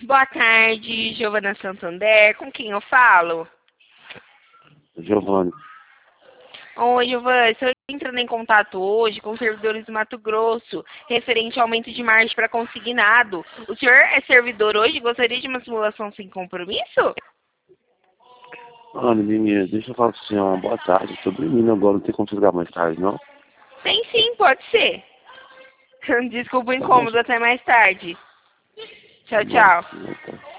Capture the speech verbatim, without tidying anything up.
Boa tarde, Giovana Santander. Com quem eu falo? Giovanni. Oi, Giovana. Estou entrando em contato hoje com servidores do Mato Grosso, referente ao aumento de margem para consignado. O senhor é servidor hoje? Gostaria de uma simulação sem compromisso? Ah, menina, deixa eu falar com o senhor. Boa tarde. Estou dormindo agora, não tem como chegar mais tarde, não? Tem sim, pode ser. Desculpa o Tá bom. incômodo, até mais tarde. Tchau, Tá bom. tchau. Boa tarde.